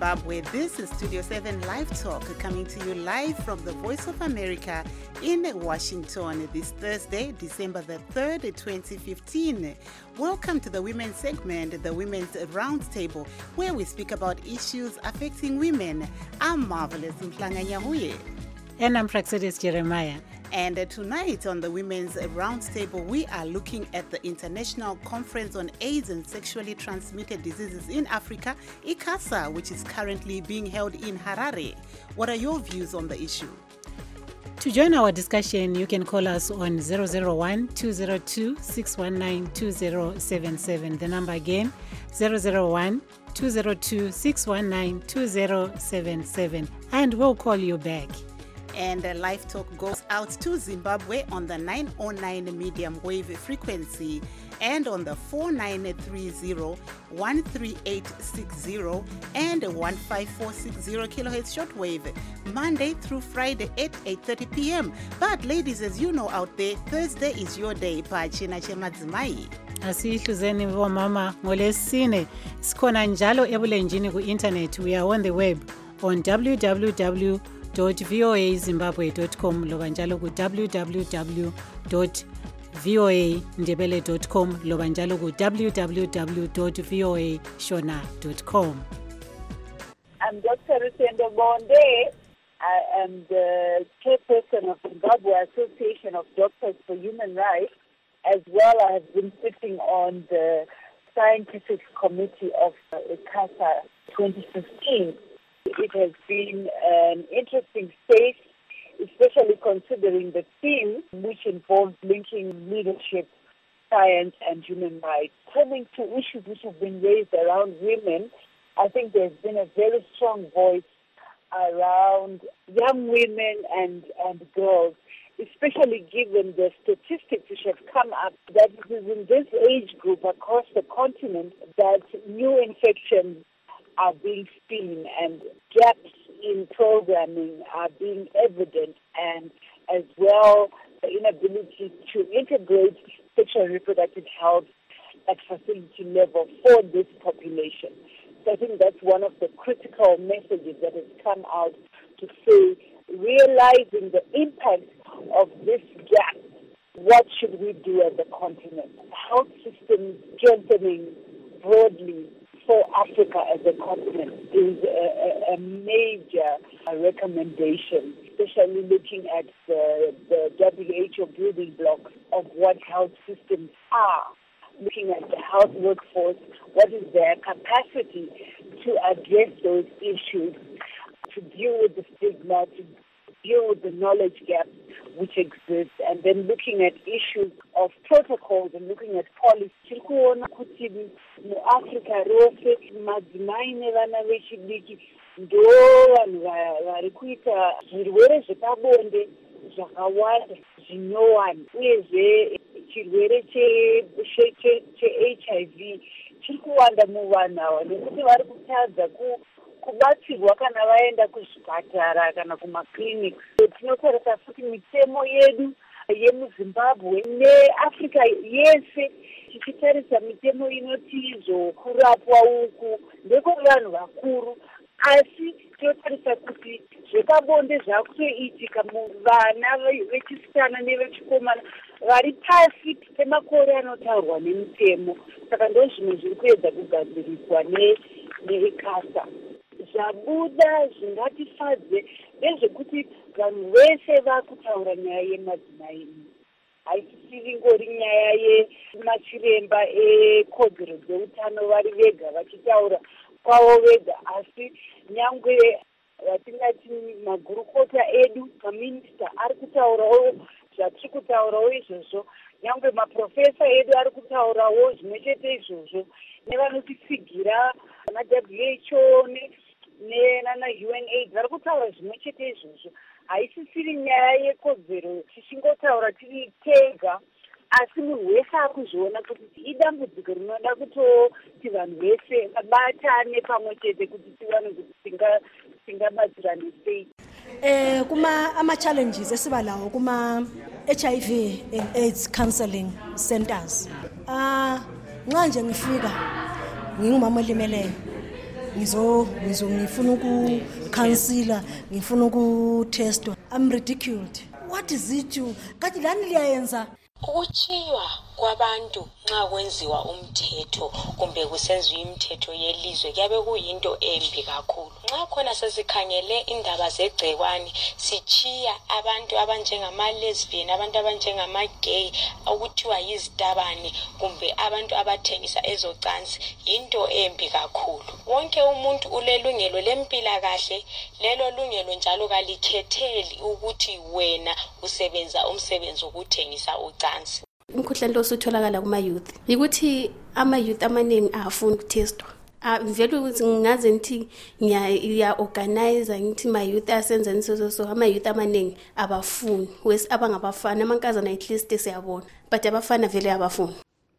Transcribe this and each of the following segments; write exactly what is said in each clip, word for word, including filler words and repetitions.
Zimbabwe. This is Studio seven Live Talk, coming to you live from the Voice of America in Washington this Thursday, December the third, twenty fifteen. Welcome to the women's segment, the Women's Roundtable, where we speak about issues affecting women. I'm Marvelous Mhlanga Nyahuye. And I'm Praxedis Jeremiah. And uh, tonight on the Women's Roundtable, we are looking at the International Conference on AIDS and Sexually Transmitted Diseases in Africa, ICASA, which is currently being held in Harare. What are your views on the issue? To join our discussion, you can call us on zero zero one, two zero two, six one nine, two zero seven seven. The number again, zero zero one, two zero two, six one nine, two zero seven seven. And we'll call you back. And uh, Live Talk goes out to Zimbabwe on the nine oh nine medium wave frequency and on the four nine three zero, one three eight six zero and one five four six zero kilohertz shortwave, Monday through Friday at eight thirty p.m. But ladies, as you know out there, Thursday is your day. Pachina chemadzimai. Asihluzeni bomama ngolesine sikhona njalo ebulenjini ku internet. We are on the web on w w w dot voa zimbabwe dot com loba njalo ku w w w dot voa ndebele dot com loba njalo ku w w w dot voa shona dot com. I'm Doctor Rusendo Bonde. I am the chairperson of the Zimbabwe Association of Doctors for Human Rights. As well, I have been sitting on the scientific committee of ICASA twenty fifteen. It has been an interesting space, especially considering the theme, which involves linking leadership, science, and human rights. Coming to issues which have been raised around women, I think there's been a very strong voice around young women and, and girls, especially given the statistics which have come up that it is in this age group across the continent that new infections are being seen and gaps in programming are being evident, and as well the inability to integrate sexual and reproductive health at facility level for this population. So I think that's one of the critical messages that has come out to say, realizing the impact of this gap, what should we do as a continent? Health system strengthening broadly for Africa as a continent is a, a, a major recommendation, especially looking at the, the W H O building blocks of what health systems are, looking at the health workforce, what is their capacity to address those issues, to deal with the stigma, to deal with the knowledge gaps which exist, and then looking at issues of protocols and looking at policy. Tirikuona kuti muAfrica rose madzimai nevana vechidiki ndo vanhu vari kuita zvirwere zvepabonde zvakawanda zvinowani, uyezve chirwere che-H I V chiri kuwanda muvanhu ava nekuti vari kutadza ku kubatsirwa kana vaenda kuzvipatara kana kumakliniki. Tinotarisa futi mitemo yedu yemuZimbabwe neAfrica yese, tichitarisa mitemo inotizvo kurapwa uku ndekwevanhu vakuru, asi tinotarisa kuti zvepabonde zvakutoitika muvana vechisikana nevechikomana vari pasi pemakore anotaurwa nemitemo. Saka ndo zvimwe zviri kuedza kugadziriswa neICASA. Zvabuda zvingatifadze ndezvekuti vanhu vese vakutaura nyaya yemadzimai. Haisisiri ngori nyaya yemachiremba ekodzero dzeutano vari vega vachitaura kwavo vega, asi nyangwe vatingati magurukota edu, maminista ari kutaurawo zvatiri kutaurawo izvozvo, nyangwe maprofesa edu ari kutaurawo zvimwe chete izvozvo, nevanotitsigira na W H O nana U N AIDS vari kutaura zvimwe chete izvozvo. Haisisiri nyaya yekodzero tichingotaura tiri tega, asi munhu wese akuzviona kuti idambudziko rinoda kutoti vanhu vese vabatane pamwe chete kuti tiwane kuti tingabatsirane sei. Eh kuma ama challenges esiba lawo kuma H I V and AIDS counseling centers. Ah nxa nje ngifika ngingumama olimeleyo ngizo ngizo ngifuna ukukhansila ngifuna ukutestwa. I'm ridiculed. What is it you kathi lani liyayenza ukuchiywa kwabantu nxa kwenziwa umthetho kumbe kusenziwa imithetho yelizwe kuyabe kuyinto embi kakhulu. Nxa khona sesikhangele indaba zegcekwane sichiya abantu abanjengama lesbian, abantu abanjengama gay, okuthiwa yizitabane kumbe abantu abathengisa ezocansi, into embi kakhulu. Wonke umuntu ulelungelo lempilakahle, lelo lungelo njalo kalikhetheli ukuthi wena usebenza umsebenzi wokuthengisa ucansi. Umkhuhlane lo usutholakala kuma youth ukuthi ama youth amaningi afuna ukutestwa. Vele ukuthi ngaze ngithi ngiya organize ngithi my youth asenza niso so ama youth amaningi abafuni wes abangabafana amankazana at least siyabona but abafana vele abafuni.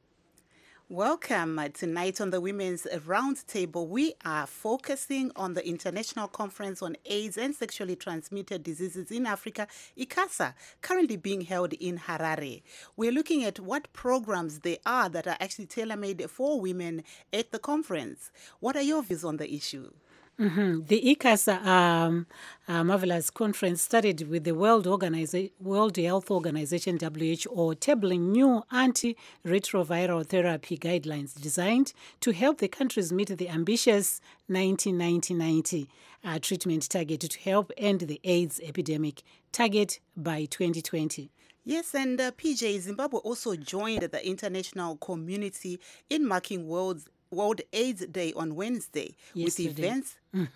Welcome. Tonight on the Women's Roundtable, we are focusing on the International Conference on AIDS and Sexually Transmitted Diseases in Africa, ICASA, currently being held in Harare. We're looking at what programs there are that are actually tailor-made for women at the conference. What are your views on the issue? Mm-hmm. The ICASA um, uh, marvelous conference started with the World, Organiza- World Health Organization, W H O, tabling new antiretroviral therapy guidelines designed to help the countries meet the ambitious nineteen ninety ninety uh, treatment target to help end the AIDS epidemic target by twenty twenty. Yes, and uh, P J, Zimbabwe also joined the international community in marking World's World AIDS Day on Wednesday Yesterday. with events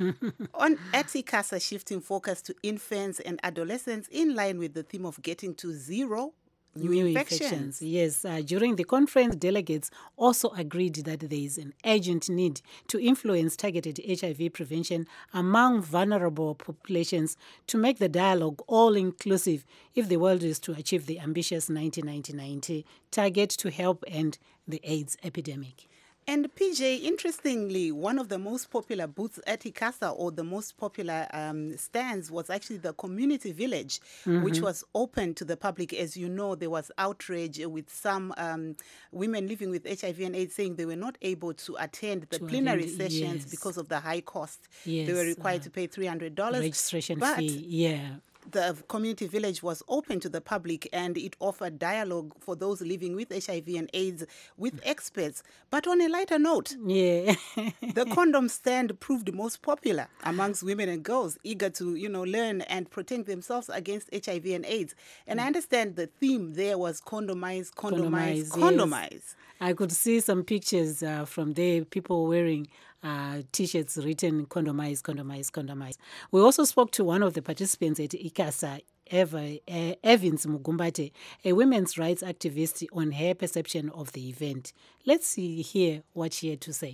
on at ICASA shifting focus to infants and adolescents in line with the theme of getting to zero new, New infections. infections. Yes, uh, during the conference, delegates also agreed that there is an urgent need to influence targeted H I V prevention among vulnerable populations to make the dialogue all-inclusive if the world is to achieve the ambitious nineteen ninety target to help end the AIDS epidemic. And P J, interestingly, one of the most popular booths at ICASA, or the most popular um, stands, was actually the community village, mm-hmm. which was open to the public. As you know, there was outrage with some um, women living with H I V and AIDS saying they were not able to attend the To plenary attend, sessions yes. because of the high cost. Yes, They were required uh, to pay three hundred dollars. Registration but fee, yeah. The community village was open to the public and it offered dialogue for those living with H I V and AIDS with experts. But on a lighter note, Yeah. the condom stand proved most popular amongst women and girls eager to, you know, learn and protect themselves against H I V and AIDS. And I understand the theme there was condomize, condomize, Condomize, condomize. yes. I could see some pictures uh, from there, people wearing uh, T-shirts written condomize, condomize, condomize. We also spoke to one of the participants at ICASA, Eva, uh, Evans Mugumbate, a women's rights activist, on her perception of the event. Let's see hear what she had to say.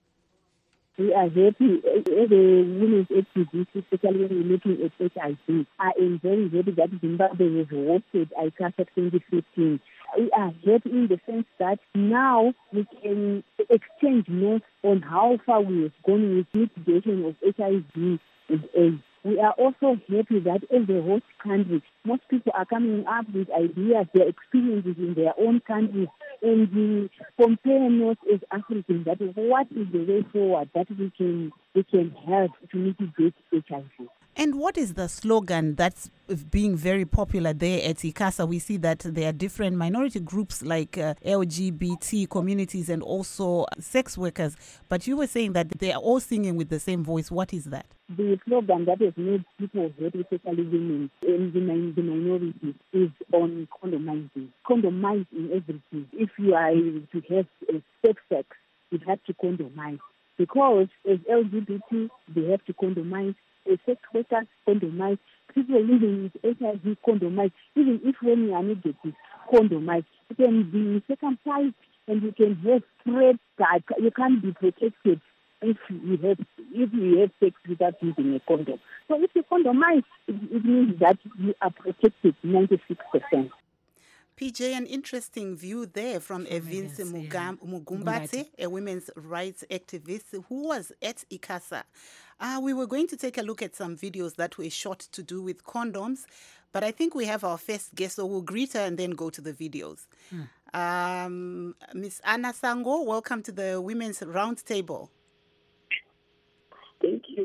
We are happy as a women's activist, especially when we're looking at H I V. I am very happy that Zimbabwe has hosted ICASA twenty fifteen. We are happy in the sense that now we can exchange notes on how far we have gone with mitigation of H I V and AIDS. We are also happy that as a host country, most people are coming up with ideas, their experiences in their own countries, and we compare notes as Africans that what is the way forward that we can we can help to mitigate H I V. And what is the slogan that's being very popular there at ICASA? We see that there are different minority groups like uh, L G B T communities and also sex workers. But you were saying that they are all singing with the same voice. What is that? The slogan that has made people happy, especially women and the, min- the minority, is on condomizing. Condomizing everything. If you are to have a safe sex, you have to condomize. Because as L G B T, they have to condomize. As sex workers, condomize. People living with H I V, condomize. Even if when you are negative, condomize. You can be circumcised and you can have threats that you can't be protected if you have if you have sex without using a condom. So if you condomize, it, it means that you are protected ninety-six percent. P J, an interesting view there from, from Evans Mugam- yeah. Mugumbate, a women's rights activist who was at ICASA. Uh, we were going to take a look at some videos that were shot to do with condoms, but I think we have our first guest, so we'll greet her and then go to the videos. Hmm. Um, Miss Anna Sango, welcome to the Women's Roundtable.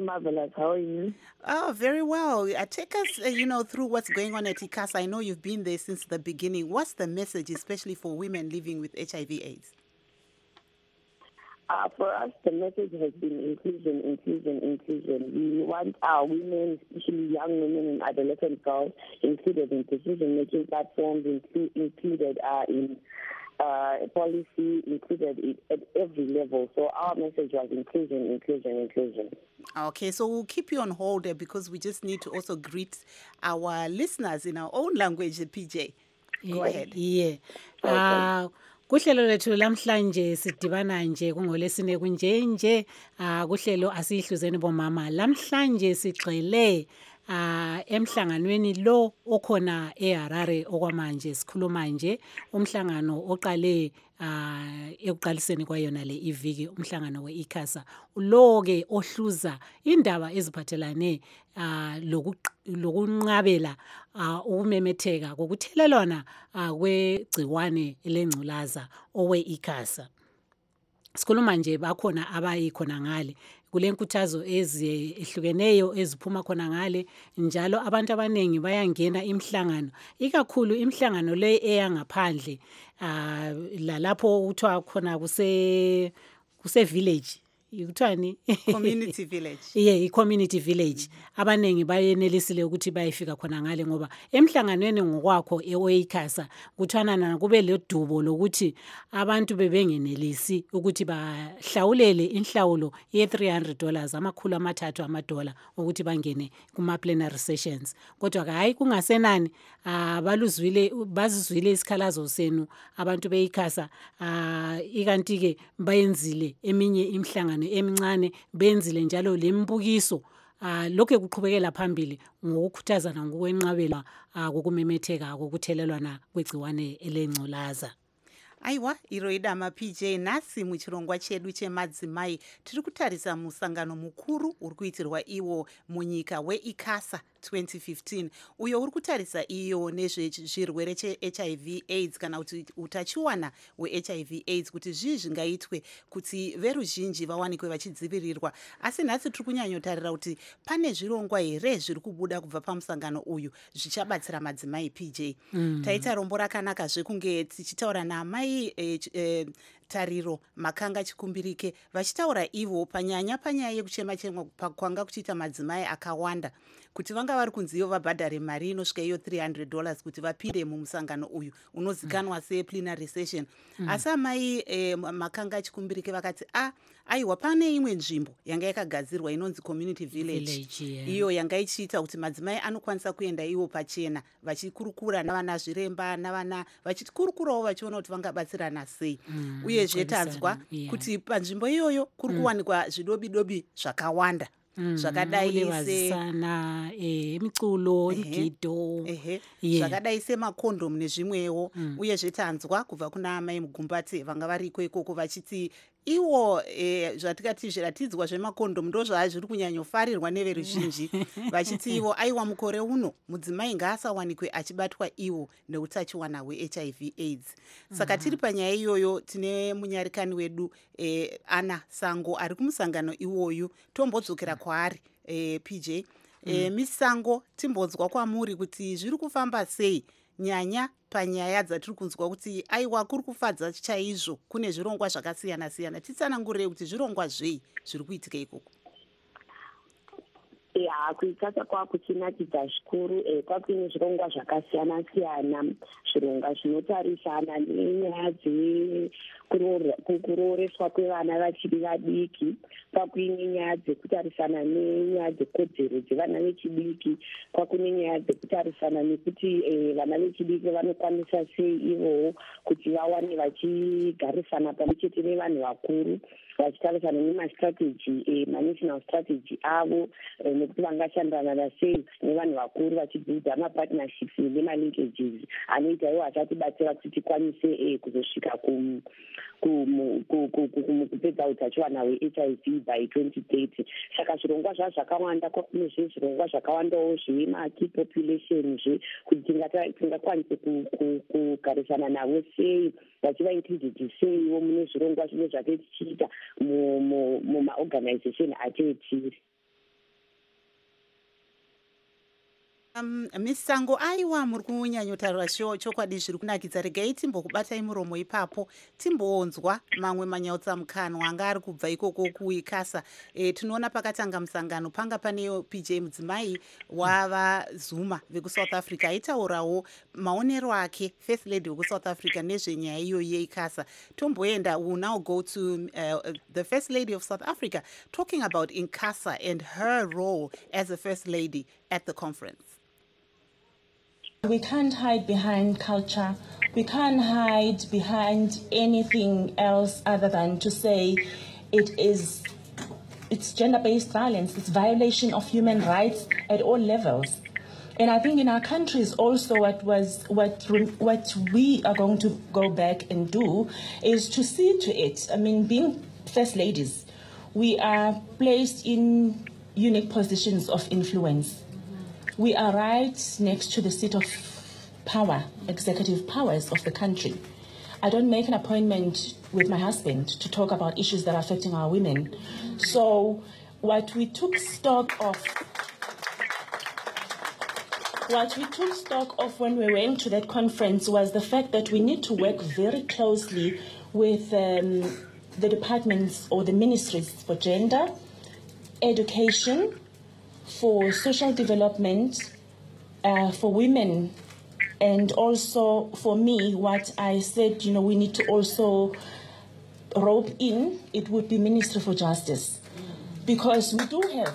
marvelous. How are you? Oh, very well. Uh, take us, uh, you know, through what's going on at ICASA. I know you've been there since the beginning. What's the message, especially for women living with H I V AIDS? Uh, for us, the message has been inclusion, inclusion, inclusion. We want our women, especially young women and adolescent girls, included in decision-making platforms, inclu- included uh, in uh, policy, included in, at every level. So our message was inclusion, inclusion, inclusion. Okay, so we'll keep you on hold there because we just need to also greet our listeners in our own language, P J. Go ahead. Yeah. Uh, kuhlelo lethu lamhlanje sidibana nje kungolesine kunje nje ah kuhlelo asihluzeni bomama lamhlanje sigxile ah emhlanganweni lo okhona eHarare okwamanje sikhuluma nje umhlangano oqale ah ekuqaliseni kwayona le iviki umhlangano weICASA lo ke ohluza indaba eziphathelane ah lokunqabela ukumemetheka kokuthelelwana kwegciwane lengculaza oweICASA. Sikhuluma nje bakhona abayikhona ngale kulenkuthazo ezihlukeneyo eziphuma khona ngale njalo abantu abanengi bayangena imhlangano ikakhulu imhlangano le eyangaphandle lalapho uthiwa khona kuse kuse village yikuthani community village yeah i-community village abanengi bayenelisile ukuthi bayifika khona ngale ngoba emhlanganweni ngokwakho eOICASA kuthwanana kube ledubo lokuthi abantu bebengenelisi ukuthi bahlawulele inhlawulo ye three hundred dollars amakhulu amathathu amadola ukuthi bangene kuma plenary sessions kodwa hayi kungasenani abaluzwile bazizwile isikhalazo senu abantu beICASA ikanti ke bayenzile eminye imhlangano emincane benzile njalo lembukiso ah lokho kuqhubekela phambili ngokukhuthazana ngokwenqabela kokumemetheka kokuthelelwana kwegciwane elengculaza. Aiwa iroida ma P J nasi muchirongwa chedu chemadzimai tiri kutarisa musangano mukuru uri kuitirwa iwo munyika weICASA twenty fifteen uyo uri kutarisa iyo nezvezvirwere che H I V AIDS kana kuti utachiwana we H I V AIDS kuti zvii zvingaitwe kuti veruzhinji vawanikwe vachidzivirirwa asi nhasi tiri kunyanyotarira kuti pane zvirongwa here zviri kubuda kubva pamusangano uyu zvichabatsira madzimai P J. Mm. Taita rombo rakanaka zvekunge tichitaura namai E, e, tariro makanga chikumbirike vachitaura ivo panyanya panyaya yekuchema chema kwanga kuchiita madzimai akawanda kuti vanga vari kunziyo vabhadhare mari inosvika iyo three hundred dollars kuti vapinde mumusangano uyu unozikanwa mm. seplenary session mm. asi amai e, makanga chikumbirike vakati a aiwa pane imwe nzvimbo yanga yakagadzirwa inonzi community village, village yeah. iyo yanga ichiita kuti madzimai anokwanisa kuenda ivo pachena vachikurukura navana zviremba navana vachikurukurawo vachiona kuti vangabatsirana sei mm, uye zvetanzwa yeah. kuti panzvimbo iyoyo kuri kuwanikwa mm. zvidobidobi zvakawanda Mm, zvakadai sevazisana emiculo gido zvakadai semakondomu nezvimwewo mm. uye zvetanzwa kubva kuna amai mugumbati vanga variko ikoko vachiti iwo e, zvatikati zviratidzwa zvemakondomu ndo zvazviri kunyanyofarirwa neveruzhinji vachiti ivo aiwa mukore uno mudzimai ngaasawanikwe achibatwa iwo neutachiwana hweH I V AIDS. Saka tiri panyaya iyoyo tine munyarikani wedu e, Ana Sango ari kumusangano iwoyu tombodzokera kwaari e, P J mm. e, Misango timbonzwa kwamuri kuti zviri kufamba sei nyanya panyaya dzatiri kunzwa kuti aiwa kuri kufadza chaizvo kune zvirongwa zvakasiyana siyana titsanangurei kuti zvirongwa zvei zviri kuitika ikoko. Ya kuICASA kwakuchinatidza zvikuru eh, kwakuine zvirongwa zvakasiyana siyana zvirongwa zvinotarisana nenyaya dzekuroreswa kwevana vachiri vadiki kwakuine nyaya dzekutarisana nenyaya dzekodzero dzevana vechidiki kwakune nyaya dzekutarisana nekuti eh, vana vechidiki vanokwanisa sei ivowo kuti vawane vachigarisana pamwe chete nevanhu vakuru vachitarisana nemastrategy eh, manational strategy avo eh, nekuti vangashandana sei nevanhu vakuru vachidzidza mapartnerships nemalinkages anoita iwo achatibatsira kuti tikwanise eh, kuzosvika kupedza utachiwana hweH I V by twenty thirty. Saka zvirongwa zvazvo zvakawanda kwakune zvezvirongwa zvakawandawo zvemaki population zve kuti tingakwanise kugarisana navo sei vachivainkluded seiwo mune zvirongwa zvine zvake tichiita mumaorganization atiri tiri. Um, Miss Sango, aiwa muri kunyanyotaura sho chokwadi zviri kunakidza. Regai timbokubatai muromo ipapo timboonzwa mamwe manyautsamukanwa anga ari kubva ikoko kuikasa. E, tinoona pakatanga musangano panga pane P J mudzimai wava Zuma vekusouth Africa aitaurawo maonero ake First Lady wekusouth Africa nezvenyaya iyoyi yeikasa. Tomboenda, we will now go to uh, the First Lady of South Africa talking about ICASA and her role as a First Lady at the conference. We can't hide behind culture. We can't hide behind anything else other than to say it is it's gender-based violence. It's violation of human rights at all levels. And I think in our countries also what was what what we are going to go back and do is to see to it. I mean, being first ladies, we are placed in unique positions of influence. We are right next to the seat of power, executive powers of the country. I don't make an appointment with my husband to talk about issues that are affecting our women. So what we took stock of, what we took stock of when we went to that conference was the fact that we need to work very closely with um, the departments or the ministries for gender, education, for social development, uh, for women, and also for me, what I said, you know, we need to also rope in, it would be Ministry for Justice. Because we do have,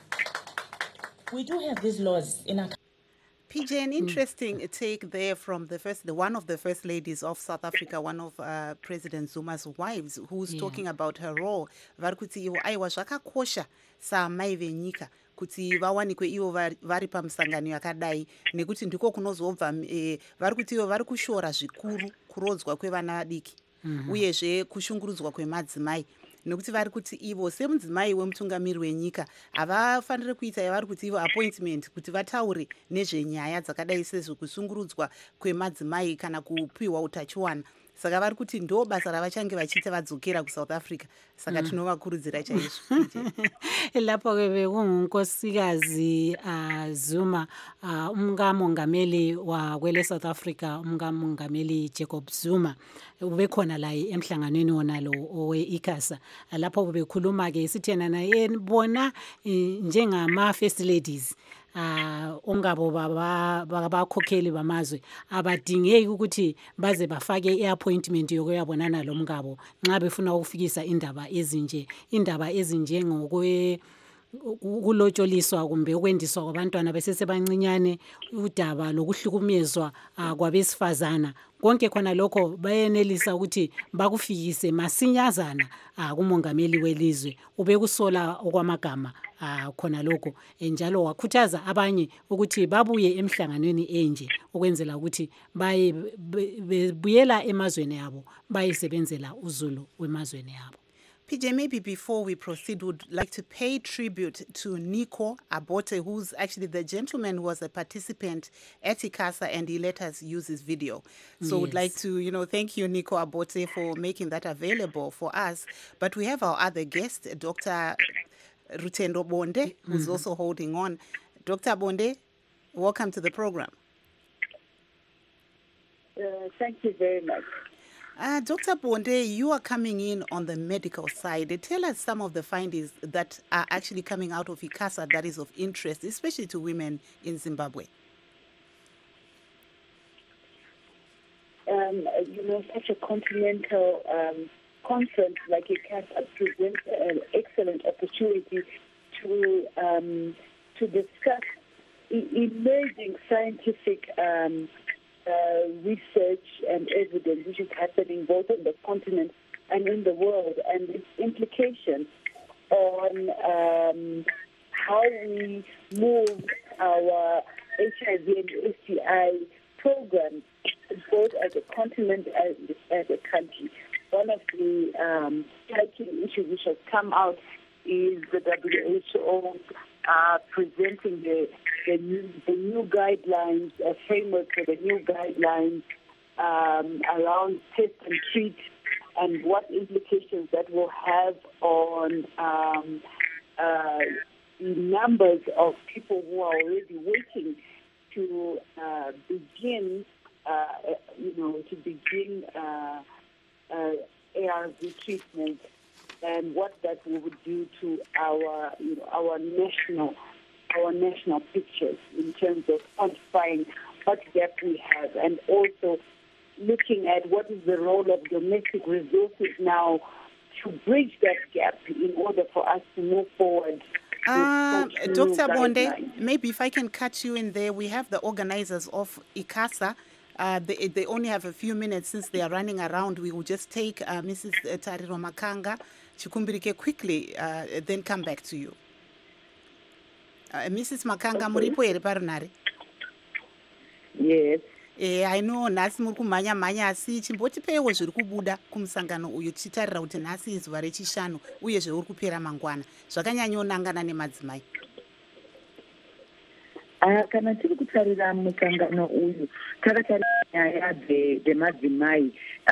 we do have these laws in our country. P J, an interesting mm. take there from the first, the one of the first ladies of South Africa, one of uh, President Zuma's wives, who's yeah. talking about her role. Varikuti ivo aiwa zvakakosha saamai venyika kuti vawanikwe ivo vari pamusangano yakadai nekuti ndiko kunozobva e, vari kuti ivo vari kushora zvikuru kurodzwa kwevana vadiki mm-hmm. uyezve kushungurudzwa kwemadzimai nekuti vari kuti ivo semudzimai wemutungamiri wenyika havafaniri kuita yavari kuti ivo appointment kuti vataure nezvenyaya dzakadai sezvekushungurudzwa kwemadzimai kana kupiwa utachiwana. Saka vari kuti ndo basa ravachange vachiita vadzokera kuSouth Africa. Saka mm. tinovakurudzira chaizvo. Lapho ke bekungunkosikazi uh, Zuma uh, umngamongameli wa kwele South Africa, umngamongameli Jacob Zuma ubekhona la emhlanganweni wona lo owe ICASA. Lapho bekhuluma ke sithena naye bona njengama first ladies uh ongabo baba bakhokheli bamazwe abadingeki ukuthi baze bafake iappointment yokuyabonana lo mngabo nxa befuna ukufikisa indaba ezinje indaba ezinje ngokwe ukulotsholiswa kumbe ukwendiswa kwabantwana besesebancinyane udaba lokuhlukumezwa uh, kwabesifazana konke khona lokho bayenelisa ukuthi bakufikise masinyazana uh, kumongameli welizwe ubekusola okwamagama uh, khona lokho njalo wakhuthaza abanye ukuthi babuye emhlanganweni enje ukwenzela ukuthi baye bebuyela emazweni abo bayisebenzela uzulu wemazweni abo. P J, maybe before we proceed, would like to pay tribute to Nico Abote, who's actually the gentleman who was a participant at ICASA, and he let us use his video. So yes. Would like to, you know, thank you, Nico Abote, for making that available for us. But we have our other guest, Doctor Rutendo Bonde, who's mm-hmm. also holding on. Doctor Bonde, welcome to the program. Uh, thank you very much. Uh, Doctor Bonde, you are coming in on the medical side. Tell us some of the findings that are actually coming out of ICASA that is of interest, especially to women in Zimbabwe. Um, you know, such a continental um, conference like ICASA presents an excellent opportunity to um, to discuss e- emerging scientific um Uh, research and evidence which is happening both on the continent and in the world, and its implications on um, how we move our H I V and S T I programs both as a continent and as a country. One of the um, striking issues which has come out is the W H O Uh, presenting the, the, new, the new guidelines, a framework for the new guidelines um, around test and treat, and what implications that will have on um, uh, numbers of people who are already waiting to uh, begin, uh, you know, to begin uh, uh, A R V treatment, and what that would do to our, you know, our national, our national pictures in terms of quantifying what gap we have, and also looking at what is the role of domestic resources now to bridge that gap in order for us to move forward. Uh, Doctor Bonde, maybe if I can cut you in there, we have the organizers of ICASA. Uh, they, they only have a few minutes since they are running around. We will just take uh, Missus Tariro Makanga Chikumbirike quickly, uh, then come back to you. Uh, Missus Makanga, muripo ere parinari? Yes. Eh, I know nasi muri kumhanya mhanya asi chimbotipewo zviri kubuda kumusangano uyu tichitarira kuti nhasi izuva rechishanu uye zveuri kupera mangwana zvakanyanyonangana nemadzimai. Uh, kana tiri kutarira musangano uyu takatarira nyaya dzemadzimai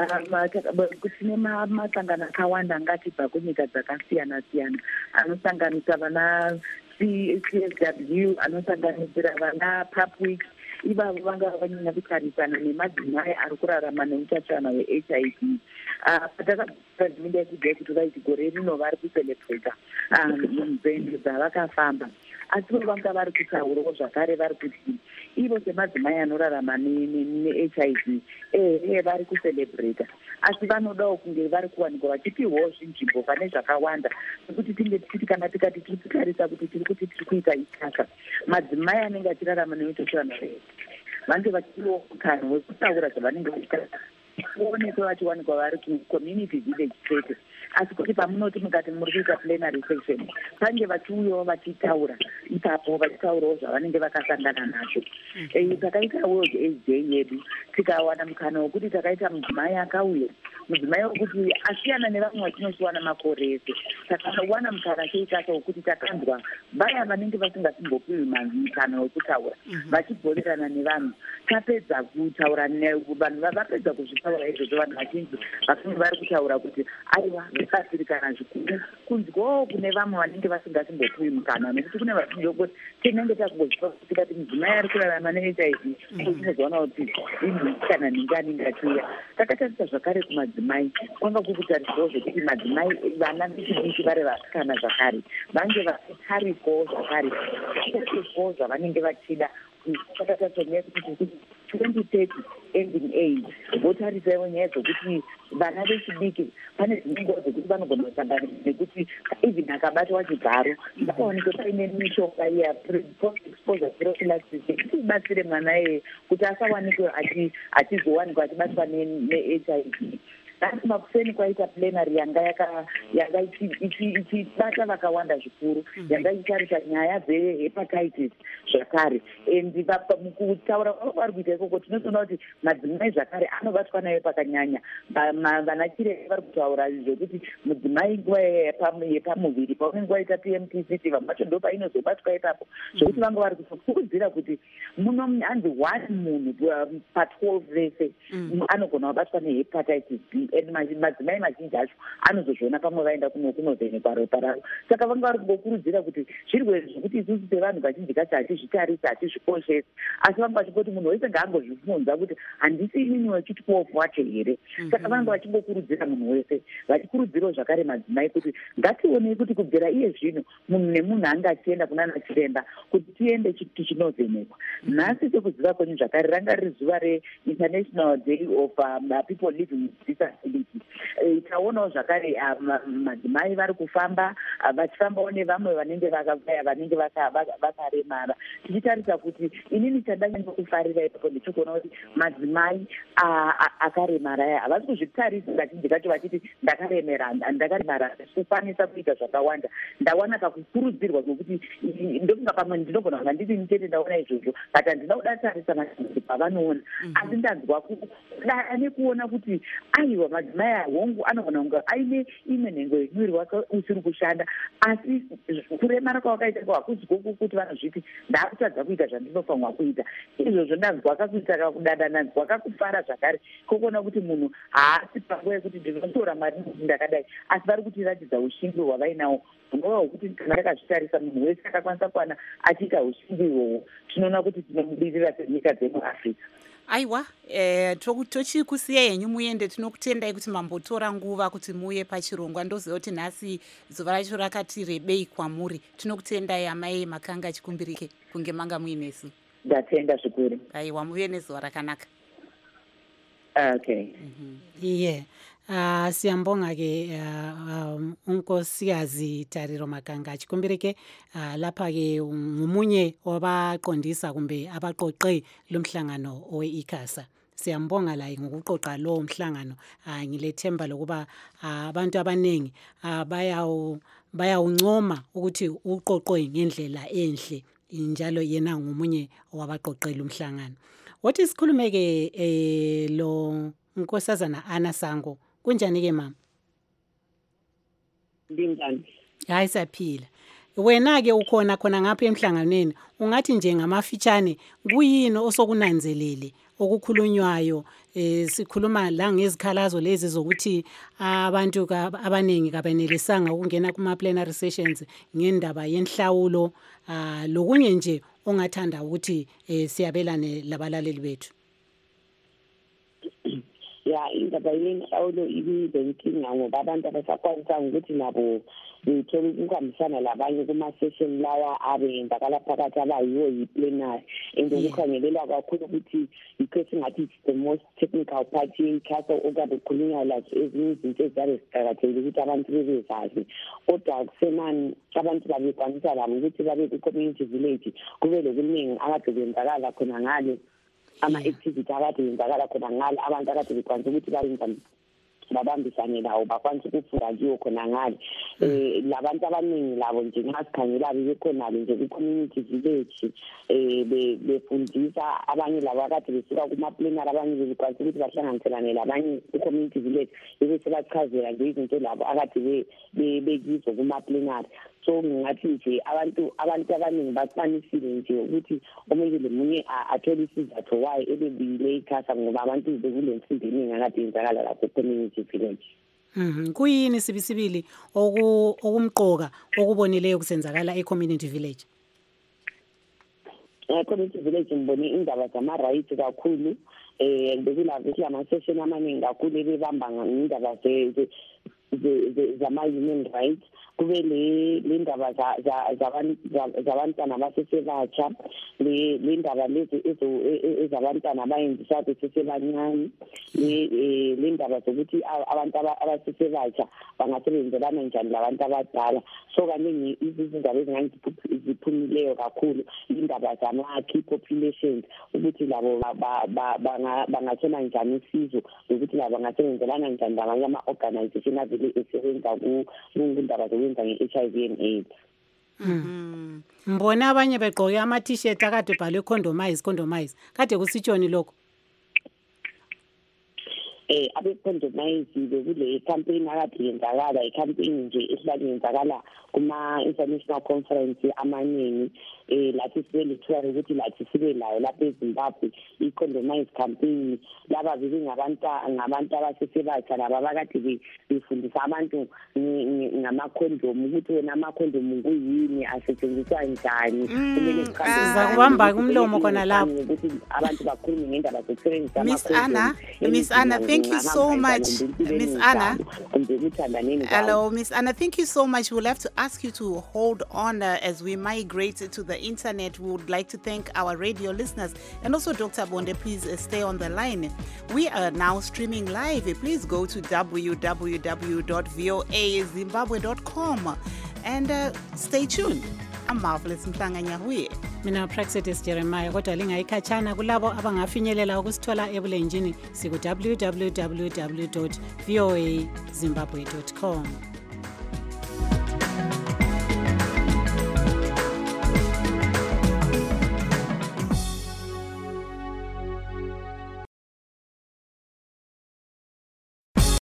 tine masangano akawanda ngatibva kunyika dzakasiyana siyana anosanganisa vana C S W, anosanganisira vana Papwick. Ivavo vanga vanyanya kutarisana nemadzimai ari kurarama neutachiona hwe-H I V. Patakazimida yekudai kuti vaiti gore rino vari kuselebreta nzendo dzavakafamba, asi vo vanga vari kutaurawo zvakare vari kuti ivo semadzimai anorarama ne-H I V ehe vari kuselebreta, asi vanodawo kunge vari kuwanikwa vachipiwawo zvinzvimbo pane zvakawanda, nekuti tinge tichiti kana tikati tiri kutarisa kuti tiri kuti tiri kuita ICASA, madzimai anenge achirarama neutachiona vange vachipiwawo mukana wekutaura zvavanenge vachiita, kuonekwa vachiwanikwa vari kucommunity village chete, asi kuti pamunoti mukati muri kuita plenary session pange vachiuyawo vachitaura ipapo vachitaurawo zvavanenge vakasangana nazvo. Takaita World AIDS Day yedu tikawana mukana wekuti takaita mudzimai akauya, mudzimai wekuti asiyana nevamwe vatinosiwana makore ese, takawana mukana cheikasa wekuti takanzwa vaya vanenge vasingasimbopiwi mukana wekutaura vachibhorerana nevanhu. Tapedza kutaura vanhu vapedza kuzvitaura izvozvo, vanhu vazhinji vakange vari kutaura kuti aiwa zvakasirikana zvikuru kunzwawo kune vamwe vanenge vasingasimbopiwi mukana, nekuti kune vachinjoti tinenge takungozvipa kuti tikati mudzimai ari kurarama ne-H I V tinozoona kuti inhu kana ninganinga tiya. Takatarisa zvakare kumadzimai, kwanga kukutariswawo zvekuti madzimai vana vechidiki vari vasikana zvakare vange vachitariswawo zvakare vaitariswawo zvavanenge vachida. Takatarisa kuti twenty thirty ending age votarisaiwo nyaya dzokuti vana vechidiki pane dzinenguva dzokuti vanogona kusangana nekuti even akabatwa chigaro ngapaonekwe paine mishonga iya post exposure prophylaxis yekuti ibatsire mwana iyeye kuti asawanikwe achizowanikwa achibatwa ne-H I V. Asi makuseni kwaita plenary yanga yanga ichibata vakawanda zvikuru, yanga ichitarisa nyaya dzehepatitis zvakare, and mukutaura vari kuita ikoko tinotoona kuti madzimai zvakare anobatwa nayo pakanyanya. Vanachiremba vari kutaura zvekuti mudzimai nguva yepamuviri paunenge waita P M T C T vamwe vacho ndo painozobatwa ipapo, zvokuti vanga vari kutokurudzira kuti muno hanzi one munhu patwelve vese anogona kubatwa nehepatitis B, and madzimai mazhinji acho anozozviona pamwe vaenda kunovhenekwa ropa ravo. Saka vanga vari kungokurudzira kuti zvirwere zvokuti isusu sevanhu vazhinji kacho hatizvitarisa hatizvikoshesi, asi vanga vachingoti munhu wese ngaangozvifunza kuti handisi inini wechitwelve wacho here. Saka vanga vachingokurudzira munhu wese, vachikurudzirawo zvakare madzimai kuti ngationei kuti kubvira iye zvino munhu nemunhu anga achienda kuna nachiremba kuti tiende tichinovhenekwa. Nhasi sekuziva kwenyu zvakare ranga riri zuva reInternational Day of um, People Living with Disability. Taonawo zvakare madzimai vari kufamba vachifambawo nevamwe vanenge vakavaya vanenge vakaremara, tichitarisa kuti inini chandanyanya kufarira ipapo ndichikuona kuti madzimai akaremara aya havasi kuzvitarisa kazhinji kacho vachiti ndakaremera ndakaremara kukwanisa kuita zvakawanda. Ndawana kakukurudzirwa kwekuti ndokunga pamwe ndinogona kunga ndiri chete ndaona izvozvo, but handina kudatarisa matambudziko pavanoona, asi ndanzwa ane kuona kuti aiwa madzimai ahongu anogona kunga aine imwe nhengo yemuviri wake usiri kushanda, asi kuremara kwawakaita hakuzi kuti vanozviti ndaakutadza kuita zvandinofanwa kuita. Izvozvo ndanzwa akakuita kakudada, ndanzwa akakufara zvakare kokuona kuti munhu haasi panguva yekuti ndinotora mari nokuti ndakadai, asi vari kutiratidza ushindi hwavainawo hunova hwokuti kana takazvitarisa munhu wese akakwanisa kuwana achiita ushindi ihwohwo tinoona kuti tinomudirira senyika dzemuafrica. Aiwa, eh, tochikusiyai henyu muende. Tinokutendai kuti mambotora nguva kuti muye pachirongwa. Ndoziva kuti nhasi zuva racho rakati rebei kwamuri. Tinokutendai amai makanga achikumbirike kunge manga muinesu. Ndatenda zvikuru. Aiwa, muve nezuva rakanaka. Okay. Mm-hmm. Yeah. Uh, siyambonga ke uh, um, unkosikazi Tariro Makanga achikumbirike uh, lapha ke ngumunye wabaqondisa kumbe abaqoqe lomhlangano owe-ICASA. Siyambonga la ngokuqoqa lo mhlangano. Uh, ngilethemba lokuba abantu uh, abanengi uh, bayawu bayawuncoma ukuthi uqoqwe ngendlela enhle, njalo yena ngumunye wabaqoqe lomhlangano. What is khulumeke eh, lo Nkosazana Ana Sango? Kunjani ke mama? Ndinjani? Hayi saphila. Wena ke ukhona khona ngapha emhlanganweni, ungathi nje ngamafitshane kuyini osokunanzelele okukhulunywayo? Eh sikhuluma la ngezikhalazo lezi zokuthi abantu abanengi kabanelisanga ukungena kuma plenary sessions ngendaba yenhlawulo, ah lokunye nje ongathanda ukuthi eh siyabelane labalaleli bethu. Ya indaba yenhlawulo ibinkinga ngoba abantu abasakwanisa ukuthi nabo bethola ukuhambisana labanye kuma-session lawa abenzakala phakathi abayiwo yi-plenary, and ukukhangelela kakhulu ukuthi yikho esingathi it's the most technical part ye-ICASA okabe kukhulunywa lazo ezinye izinto eziyabe ziqakathekile ukuthi abantu bebezazi. Kodwa kusenani abantu babekwanisa labo ukuthi babe ku-community village, kube lokuningi akade kwenzakala khona ngale ama-activity akade kwenzakala khona ngale, abantu akade bekwanisa ukuthi bayenza babambisane lawo bakwanisa ukufunda kiwo khona ngale. Eh labantu abaningi labo nje ngasikhangela bekhonalo nje ku-community village eh befundisa abanye labo akade besuka kuma-plenary, abanye bekwanisa ukuthi bahlanganiselane labanye ku-community village bese bachazela nje izinto labo akade bekizo kuma-plenary. So ngingathi nje abantu abantu abaningi baqanisile nje ukuthi omunye lemunye athole isizathu why ebebile ICASA ngoba abantu bekule mfundo eningi akade yenzakala lapho community village. Mhm. Kuyini sibisibili oku okumqoka okubonileyo kusenzakala e-community village? E-community village ngibone indaba zama-right kakhulu, eh bekulavuthi ama-session amaningi kakhulu ebebamba ngindaba zama-human rights, kube le indaba zabantwana abasesebatsha, le ndaba lezi ezabantwana abayenzisa besesebancane, le ndaba zokuthi abantu abasesebatsha bangasebenzelana njani labantu abadala. So kaningi izindaba ezingangiziphumileyo kakhulu indaba zama-key populations, ukuthi labo bangathola njani usizo ukuthi labo bangasebenzelana njani labanye ama-organization avele esebenza kundaba zokwenza nge-H I V and AIDS. Mhm. Mbona abanye begqoke ama-t-shirt akade ebhalwe condomize condomize. Kade kusitshoni lokho? Eh abe-condomize bekule campaign akade yenzakala, i-campaign nje esihlale yenzakala kuma-international conference amaningi, eh lathi sibelithiwa ukuthi lathi sibe layo lapha eZimbabwe i-condomize campaign. Laba bebengabantu ngabantu abasesebatsha laba bakade befundisa abantu ngama-condom ukuthi wena ama-condom kuyini, asetshenziswa njani, kumele siza kubamba kumlomo khona lapho ukuthi abantu bakhulume ngendaba zokusebenzisa Miss Anna, Miss Anna, thank you so much. Miss Anna. Hello, Miss Anna, thank you so much. We'll have to ask you to hold on uh, as we migrate to the internet. We would like to thank our radio listeners and also Doctor Bonde. Please uh, stay on the line. We are now streaming live. Please go to w w w dot voa zimbabwe dot com and uh, stay tuned. I'm Marvelous Mhlanganya huye. Mina Praxedes Jeremiah, kodwa lingayikhatshana kulabo abangafinyelela ukusithola ebulenjini siku w w w dot voa zimbabwe dot com.